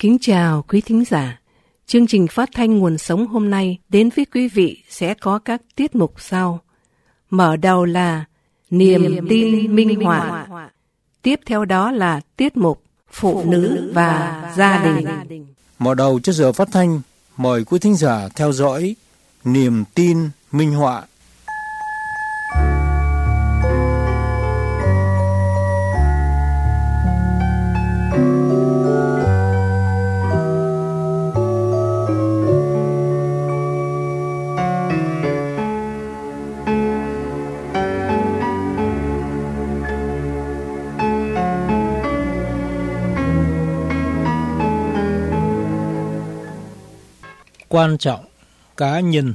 Kính chào quý thính giả. Chương trình phát thanh Nguồn Sống hôm nay đến với quý vị sẽ có các tiết mục sau. Mở đầu là Niềm tin minh họa. Tiếp theo đó là tiết mục Phụ nữ và gia đình. Mở đầu cho giờ phát thanh, mời quý thính giả theo dõi Niềm tin minh họa. Quan trọng cá nhân.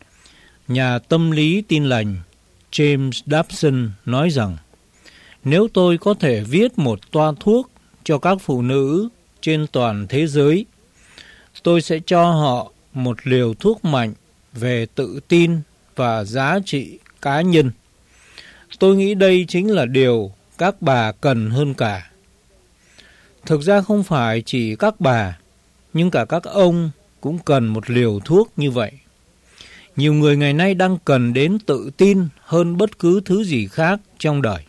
Nhà tâm lý Tin lành James Dobson nói rằng, nếu tôi có thể viết một toa thuốc cho các phụ nữ trên toàn thế giới, tôi sẽ cho họ một liều thuốc mạnh về tự tin và giá trị cá nhân. Tôi nghĩ đây chính là điều các bà cần hơn cả. Thực ra không phải chỉ các bà, nhưng cả các ông cũng cần một liều thuốc như vậy. Nhiều người ngày nay đang cần đến tự tin hơn bất cứ thứ gì khác trong đời.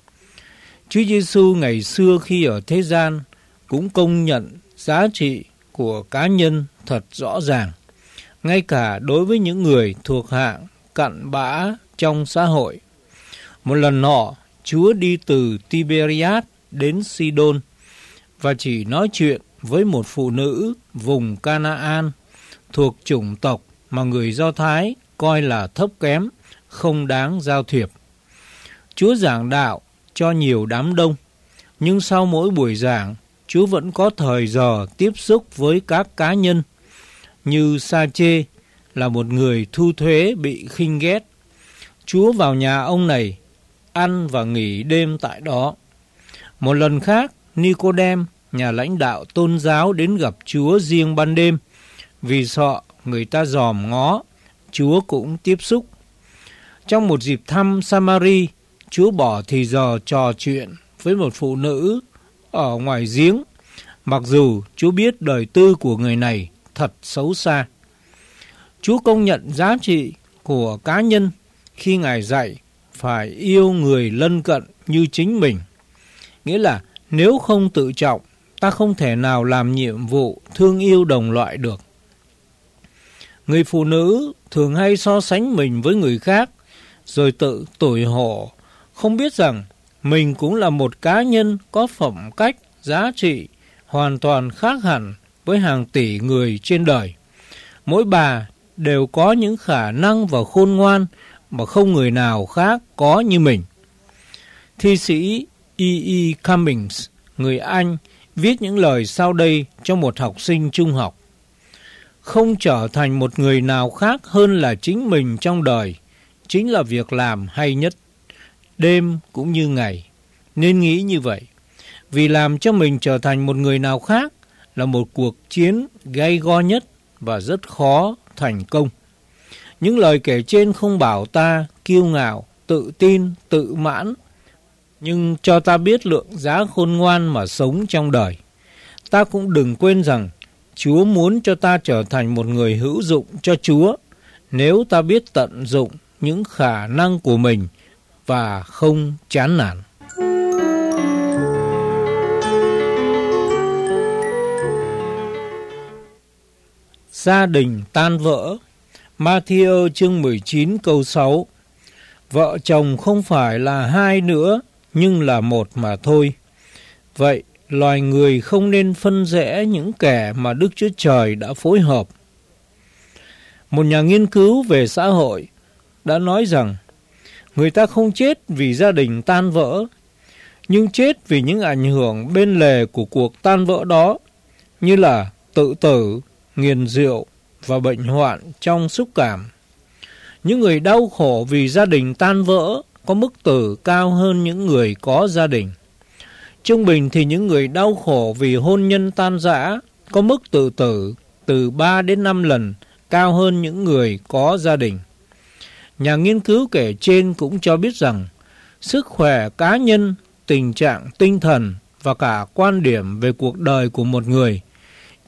Chúa Giêsu ngày xưa khi ở thế gian cũng công nhận giá trị của cá nhân thật rõ ràng, ngay cả đối với những người thuộc hạng cặn bã trong xã hội. Một lần nọ, Chúa đi từ Tiberias đến Sidon và chỉ nói chuyện với một phụ nữ vùng Canaan thuộc chủng tộc mà người Do Thái coi là thấp kém, không đáng giao thiệp. Chúa giảng đạo cho nhiều đám đông, nhưng sau mỗi buổi giảng, Chúa vẫn có thời giờ tiếp xúc với các cá nhân, như Sa-chê là một người thu thuế bị khinh ghét. Chúa vào nhà ông này, ăn và nghỉ đêm tại đó. Một lần khác, Nicôđêm, nhà lãnh đạo tôn giáo đến gặp Chúa riêng ban đêm, vì sợ người ta dòm ngó, Chúa cũng tiếp xúc. Trong một dịp thăm Samari, Chúa bỏ thì giờ trò chuyện với một phụ nữ ở ngoài giếng, mặc dù Chúa biết đời tư của người này thật xấu xa. Chúa công nhận giá trị của cá nhân khi Ngài dạy phải yêu người lân cận như chính mình. Nghĩa là nếu không tự trọng, ta không thể nào làm nhiệm vụ thương yêu đồng loại được. Người phụ nữ thường hay so sánh mình với người khác, rồi tự tủi hổ, không biết rằng mình cũng là một cá nhân có phẩm cách, giá trị hoàn toàn khác hẳn với hàng tỷ người trên đời. Mỗi bà đều có những khả năng và khôn ngoan mà không người nào khác có như mình. Thi sĩ E.E. Cummings, người Anh, viết những lời sau đây cho một học sinh trung học. Không trở thành một người nào khác hơn là chính mình trong đời chính là việc làm hay nhất. Đêm cũng như ngày, nên nghĩ như vậy. Vì làm cho mình trở thành một người nào khác là một cuộc chiến gay go nhất và rất khó thành công. Những lời kể trên không bảo ta kiêu ngạo, tự tin, tự mãn, nhưng cho ta biết lượng giá khôn ngoan mà sống trong đời. Ta cũng đừng quên rằng Chúa muốn cho ta trở thành một người hữu dụng cho Chúa nếu ta biết tận dụng những khả năng của mình và không chán nản. Gia đình tan vỡ. Ma-thi-ơ chương 19 câu 6. Vợ chồng không phải là hai nữa, nhưng là một mà thôi. Vậy, loài người không nên phân rẽ những kẻ mà Đức Chúa Trời đã phối hợp. Một nhà nghiên cứu về xã hội đã nói rằng người ta không chết vì gia đình tan vỡ, nhưng chết vì những ảnh hưởng bên lề của cuộc tan vỡ đó, như là tự tử, nghiện rượu và bệnh hoạn trong xúc cảm. Những người đau khổ vì gia đình tan vỡ có mức tử cao hơn những người có gia đình. Trung bình thì những người đau khổ vì hôn nhân tan rã có mức tự tử từ 3 đến 5 lần cao hơn những người có gia đình. Nhà nghiên cứu kể trên cũng cho biết rằng sức khỏe cá nhân, tình trạng tinh thần và cả quan điểm về cuộc đời của một người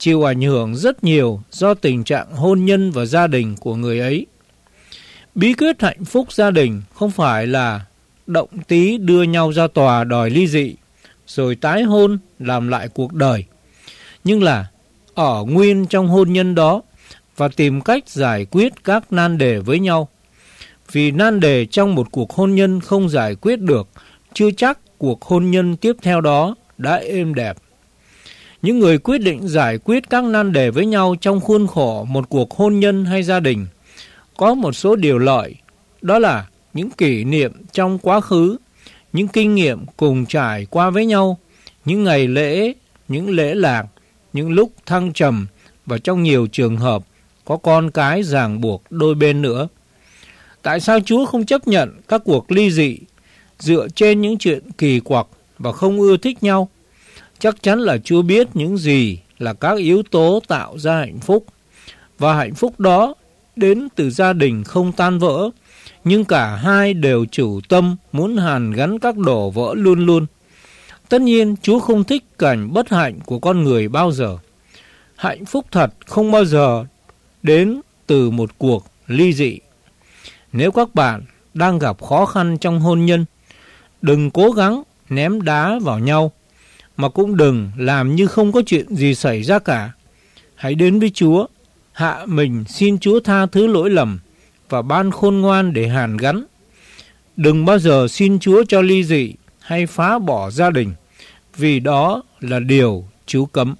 chịu ảnh hưởng rất nhiều do tình trạng hôn nhân và gia đình của người ấy. Bí quyết hạnh phúc gia đình không phải là động tí đưa nhau ra tòa đòi ly dị, rồi tái hôn làm lại cuộc đời, nhưng là ở nguyên trong hôn nhân đó và tìm cách giải quyết các nan đề với nhau. Vì nan đề trong một cuộc hôn nhân không giải quyết được, chưa chắc cuộc hôn nhân tiếp theo đó đã êm đẹp. Những người quyết định giải quyết các nan đề với nhau trong khuôn khổ một cuộc hôn nhân hay gia đình có một số điều lợi, đó là những kỷ niệm trong quá khứ, những kinh nghiệm cùng trải qua với nhau, những ngày lễ, những lễ lạc, những lúc thăng trầm và trong nhiều trường hợp có con cái ràng buộc đôi bên nữa. Tại sao Chúa không chấp nhận các cuộc ly dị dựa trên những chuyện kỳ quặc và không ưa thích nhau? Chắc chắn là Chúa biết những gì là các yếu tố tạo ra hạnh phúc, và hạnh phúc đó đến từ gia đình không tan vỡ, nhưng cả hai đều chủ tâm muốn hàn gắn các đổ vỡ luôn luôn. Tất nhiên, Chúa không thích cảnh bất hạnh của con người bao giờ. Hạnh phúc thật không bao giờ đến từ một cuộc ly dị. Nếu các bạn đang gặp khó khăn trong hôn nhân, đừng cố gắng ném đá vào nhau, mà cũng đừng làm như không có chuyện gì xảy ra cả. Hãy đến với Chúa, hạ mình xin Chúa tha thứ lỗi lầm và ban khôn ngoan để hàn gắn. Đừng bao giờ xin Chúa cho ly dị hay phá bỏ gia đình, vì đó là điều Chúa cấm.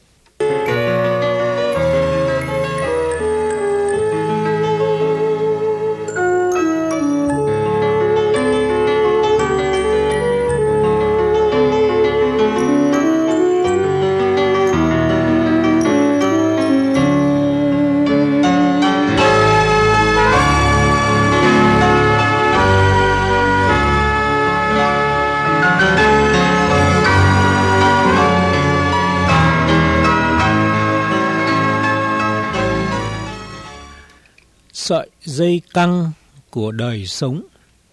Sợi dây căng của đời sống.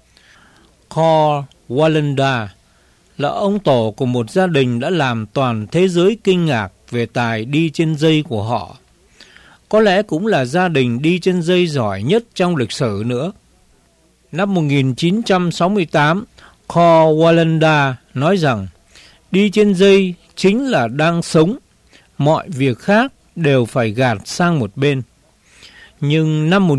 Carl Wallenda là ông tổ của một gia đình đã làm toàn thế giới kinh ngạc về tài đi trên dây của họ. Có lẽ cũng là gia đình đi trên dây giỏi nhất trong lịch sử nữa. Năm 1968, Carl Wallenda nói rằng đi trên dây chính là đang sống, mọi việc khác đều phải gạt sang một bên. Nhưng năm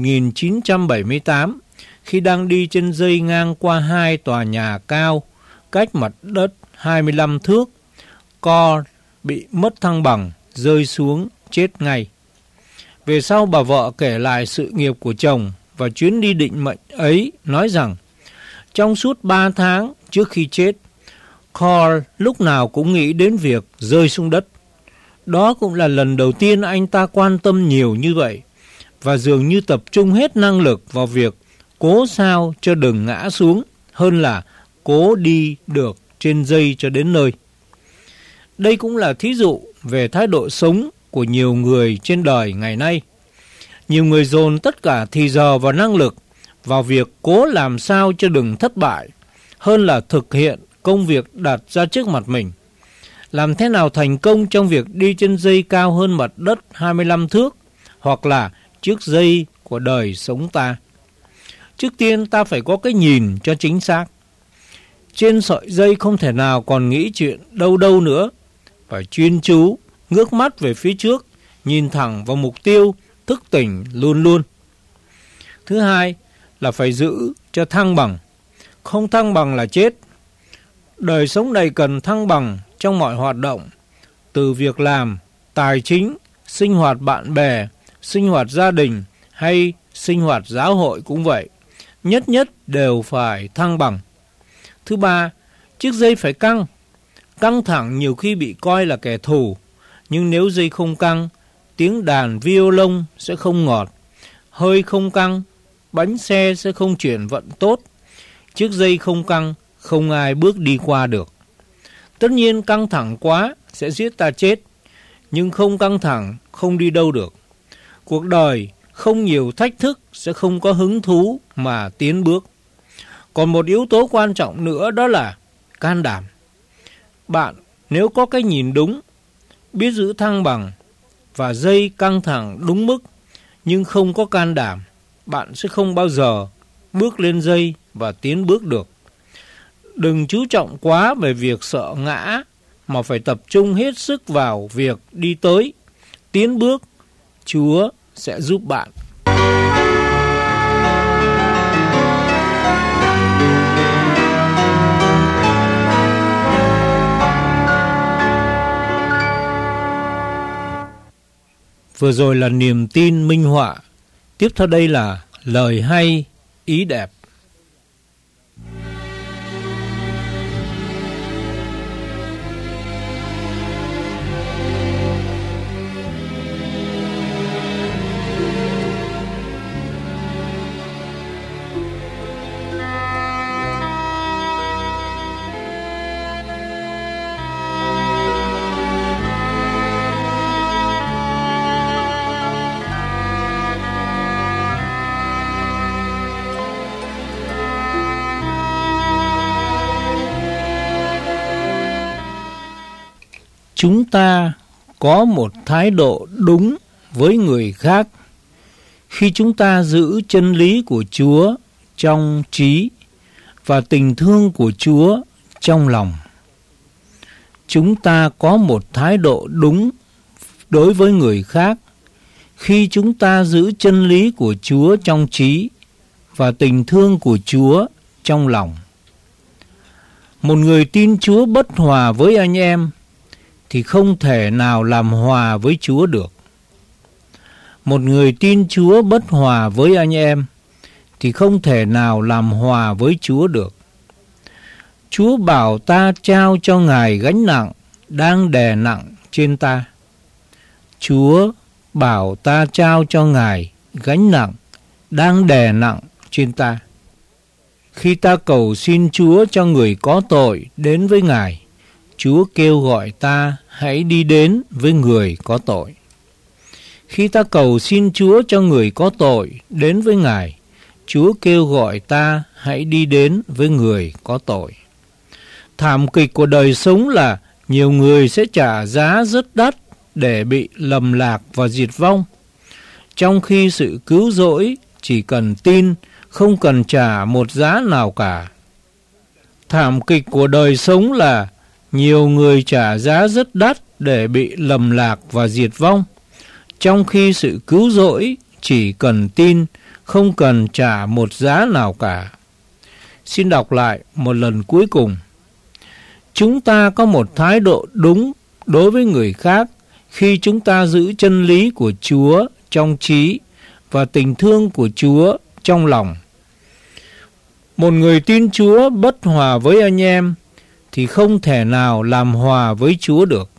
1978, khi đang đi trên dây ngang qua hai tòa nhà cao, cách mặt đất 25 thước, Carl bị mất thăng bằng, rơi xuống, chết ngay. Về sau bà vợ kể lại sự nghiệp của chồng và chuyến đi định mệnh ấy, nói rằng trong suốt 3 tháng trước khi chết, Carl lúc nào cũng nghĩ đến việc rơi xuống đất. Đó cũng là lần đầu tiên anh ta quan tâm nhiều như vậy, và dường như tập trung hết năng lực vào việc cố sao cho đừng ngã xuống hơn là cố đi được trên dây cho đến nơi. Đây cũng là thí dụ về thái độ sống của nhiều người trên đời ngày nay. Nhiều người dồn tất cả thì giờ và năng lực vào việc cố làm sao cho đừng thất bại hơn là thực hiện công việc đặt ra trước mặt mình. Làm thế nào thành công trong việc đi trên dây cao hơn mặt đất 25 thước hoặc là chiếc dây của đời sống ta? Trước tiên ta phải có cái nhìn cho chính xác. Trên sợi dây không thể nào còn nghĩ chuyện đâu nữa. Phải chuyên chú, ngước mắt về phía trước, nhìn thẳng vào mục tiêu, thức tỉnh luôn luôn. Thứ hai là phải giữ cho thăng bằng. Không thăng bằng là chết. Đời sống này cần thăng bằng trong mọi hoạt động, từ việc làm, tài chính, sinh hoạt bạn bè, sinh hoạt gia đình hay sinh hoạt giáo hội cũng vậy. Nhất đều phải thăng bằng. Thứ ba, chiếc dây phải căng. Căng thẳng nhiều khi bị coi là kẻ thù, nhưng nếu dây không căng, tiếng đàn violon sẽ không ngọt. Hơi không căng, bánh xe sẽ không chuyển vận tốt. Chiếc dây không căng, không ai bước đi qua được. Tất nhiên căng thẳng quá sẽ giết ta chết, nhưng không căng thẳng không đi đâu được. Cuộc đời không nhiều thách thức sẽ không có hứng thú mà tiến bước. Còn một yếu tố quan trọng nữa, đó là can đảm. Bạn nếu có cái nhìn đúng, biết giữ thăng bằng và dây căng thẳng đúng mức nhưng không có can đảm, bạn sẽ không bao giờ bước lên dây và tiến bước được. Đừng chú trọng quá về việc sợ ngã, mà phải tập trung hết sức vào việc đi tới, tiến bước. Chúa sẽ giúp bạn. Vừa rồi là niềm tin minh họa. Tiếp theo đây là lời hay, ý đẹp. Chúng ta có một thái độ đúng với người khác khi chúng ta giữ chân lý của Chúa trong trí và tình thương của Chúa trong lòng. Chúng ta có một thái độ đúng đối với người khác khi chúng ta giữ chân lý của Chúa trong trí và tình thương của Chúa trong lòng. Một người tin Chúa bất hòa với anh em thì không thể nào làm hòa với Chúa được. Một người tin Chúa bất hòa với anh em thì không thể nào làm hòa với Chúa được. Chúa bảo ta trao cho Ngài gánh nặng đang đè nặng trên ta. Chúa bảo ta trao cho Ngài gánh nặng đang đè nặng trên ta. Khi ta cầu xin Chúa cho người có tội đến với Ngài, Chúa kêu gọi ta hãy đi đến với người có tội. Khi ta cầu xin Chúa cho người có tội đến với Ngài, Chúa kêu gọi ta hãy đi đến với người có tội. Thảm kịch của đời sống là nhiều người sẽ trả giá rất đắt để bị lầm lạc và diệt vong, trong khi sự cứu rỗi chỉ cần tin, không cần trả một giá nào cả. Thảm kịch của đời sống là nhiều người trả giá rất đắt để bị lầm lạc và diệt vong, trong khi sự cứu rỗi chỉ cần tin, không cần trả một giá nào cả. Xin đọc lại một lần cuối cùng. Chúng ta có một thái độ đúng đối với người khác khi chúng ta giữ chân lý của Chúa trong trí và tình thương của Chúa trong lòng. Một người tin Chúa bất hòa với anh em thì không thể nào làm hòa với Chúa được.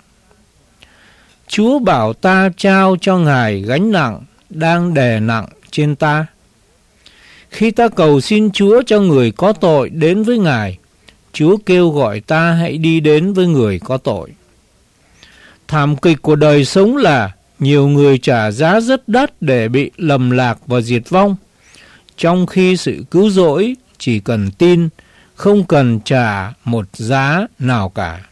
Chúa bảo ta trao cho Ngài gánh nặng đang đè nặng trên ta. Khi ta cầu xin Chúa cho người có tội đến với Ngài, Chúa kêu gọi ta hãy đi đến với người có tội. Thảm kịch của đời sống là nhiều người trả giá rất đắt để bị lầm lạc và diệt vong, trong khi sự cứu rỗi chỉ cần tin, không cần trả một giá nào cả.